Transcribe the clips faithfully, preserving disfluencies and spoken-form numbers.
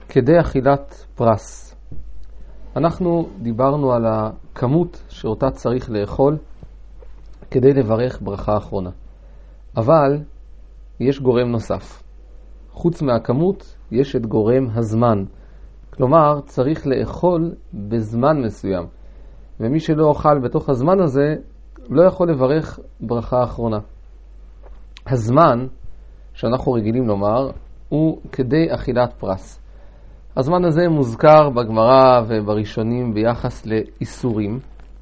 כדי אכילת פרס. אנחנו דיברנו על הכמות שאותה צריך לאכול כדי לברך ברכה האחרונה. אבל יש גורם נוסף. חוץ מהכמות יש את גורם הזמן. כלומר, צריך לאכול בזמן מסוים. ומי שלא אוכל בתוך הזמן הזה, לא יכול לברך ברכה האחרונה. הזמן שאנחנו רגילים לומר הוא כדי אכילת פרס. הזמן הזה מוזכר בגמרא ובראשונים ביחס לאיסורים,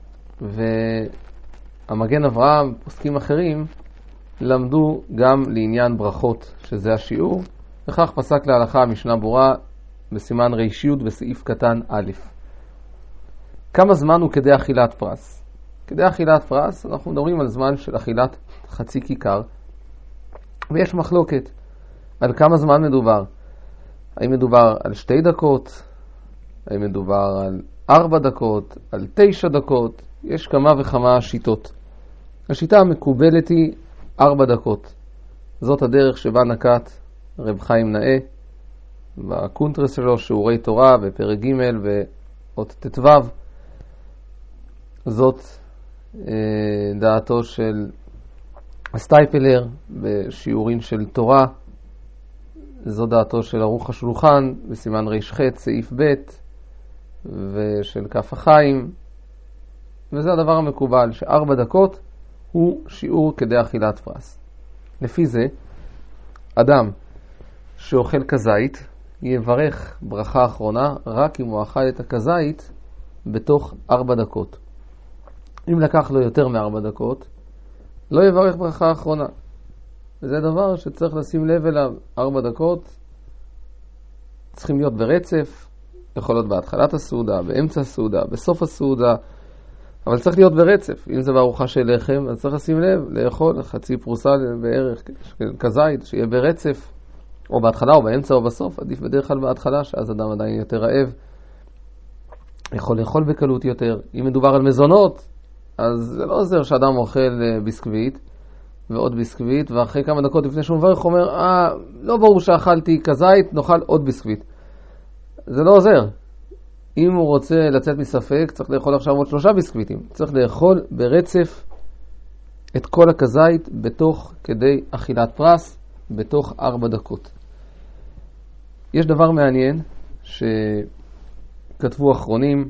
והמגן אברהם, פוסקים אחרים, למדו גם לעניין ברכות, שזה השיעור, וכך פסק להלכה המשנה ברורה בסימן רישיות בסעיף קטן א'. כמה זמן הוא כדי אכילת פרס? כדי אכילת פרס אנחנו מדברים על זמן של אכילת חצי כיכר, ויש מחלוקת על כמה זמן מדובר. האם מדובר על שתי דקות? האם מדובר על ארבע דקות? על תשע דקות? יש כמה וכמה שיטות. השיטה המקובלת היא ארבע דקות. זאת הדרך שבה נקט רב חיים נאה בקונטרס שלו, שיעורי תורה בפרק ג' ואות תתוו. זאת אה, דעתו של הסטייפלר בשיעורים של תורה. זו דעתו של ערוך השולחן בסימן רש"ח סעיף ב' ושל כף החיים. וזה הדבר המקובל, שארבע דקות הוא שיעור כדי אכילת פרס. לפי זה, אדם שאוכל כזית יברך ברכה האחרונה רק אם הוא אכל את הכזית בתוך ארבע דקות. אם לקח לו יותר מארבע דקות, לא יברך ברכה האחרונה. וזה דבר שצריך לשים לב אליו. ארבע דקות צריכים להיות ברצף, יכול להיות בהתחלת הסעודה, באמצע הסעודה, בסוף הסעודה, אבל צריך להיות ברצף. אם זה בארוחה של לחם, אז צריך לשים לב, לאכול חצי פרוסה בערך כזית, שיהיה ברצף, או בהתחלה או באמצע או בסוף. עדיף בדרך כלל בהתחלה, שאז אדם עדיין יותר רעב, יכול לאכול בקלות יותר. אם מדובר על מזונות, אז זה לא עוזר שאדם אוכל ביסקווית ועוד ביסקווית, ואחרי כמה דקות לפני שהוא מברך אומר, אה, לא ברור שאכלתי כזית, נאכל עוד ביסקווית. זה לא עוזר. אם הוא רוצה לצאת מספק, צריך לאכול עכשיו עוד שלושה ביסקוויטים. צריך לאכול ברצף את כל הכזית בתוך כדי אכילת פרס, בתוך ארבע דקות. יש דבר מעניין שכתבו אחרונים,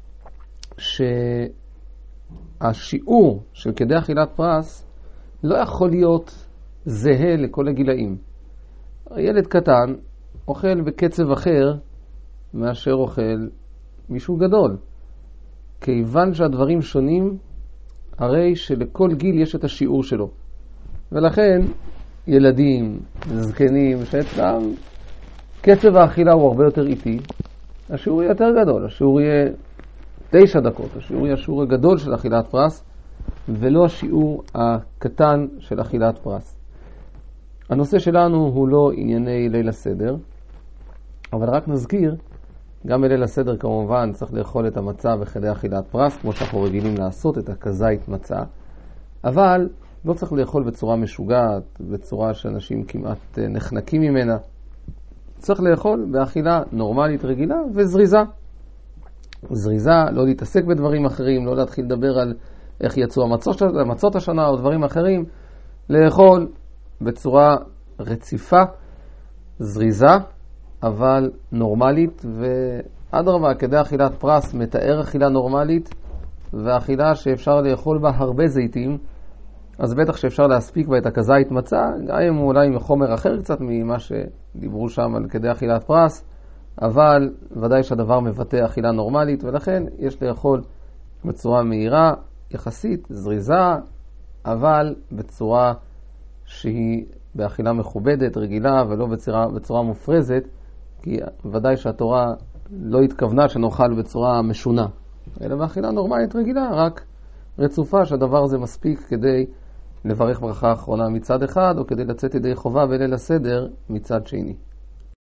שהשיעור של כדי אכילת פרס לא יכול להיות זהה לכל הגילאים. ילד קטן אוכל בקצב אחר מאשר אוכל מישהו גדול. כיוון שהדברים שונים, הרי שלכל גיל יש את השיעור שלו. ולכן ילדים, זקנים, שאצלם קצב האכילה הוא הרבה יותר איטי, השיעור יהיה יותר גדול. השיעור יהיה תשע דקות. השיעור יהיה השיעור הגדול של אכילת פרס, ולא השיעור הקטן של אכילת פרס. הנושא שלנו הוא לא ענייני ליל הסדר, אבל רק נזכיר, גם בליל הסדר כמובן צריך לאכול את המצה בכדי אכילת פרס, כמו שאנחנו רגילים לעשות את הכזית מצה, אבל לא צריך לאכול בצורה משוגעת, בצורה שאנשים כמעט נחנקים ממנה. צריך לאכול באכילה נורמלית רגילה וזריזה. זריזה, לא להתעסק בדברים אחרים, לא להתחיל לדבר על איך יצאו המצות, המצות השנה או דברים אחרים, לאכול בצורה רציפה, זריזה, אבל נורמלית, ואדרבה, כדי אכילת פרס מתאר אכילה נורמלית, ואכילה שאפשר לאכול בה הרבה זיתים, אז בטח שאפשר להספיק בה את הכזית מצה, גם אם אולי מחומר אחר קצת ממה שדיברו שם על כדי אכילת פרס, אבל ודאי שהדבר מבטא אכילה נורמלית, ולכן יש לאכול בצורה מהירה, יחסית, זריזה, אבל בצורה שהיא באכילה מכובדת, רגילה, ולא בצורה, בצורה מופרזת, כי ודאי שהתורה לא התכוונה שנאכל בצורה משונה, אלא באכילה נורמלית רגילה, רק רצופה שהדבר הזה מספיק כדי לברך ברכה האחרונה מצד אחד, או כדי לצאת ידי חובה בליל הסדר מצד שני.